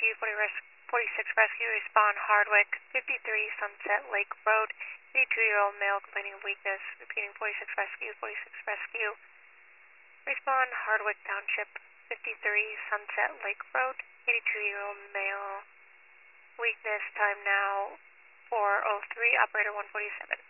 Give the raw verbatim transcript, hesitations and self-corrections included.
Rescue, forty-six Rescue, respond Hardwick, fifty-three Sunset Lake Road, eighty-two-year-old male complaining of weakness, repeating forty-six Rescue, forty-six Rescue, respond Hardwick Township, fifty-three Sunset Lake Road, eighty-two-year-old male, weakness, time now four oh three, operator one forty-seven.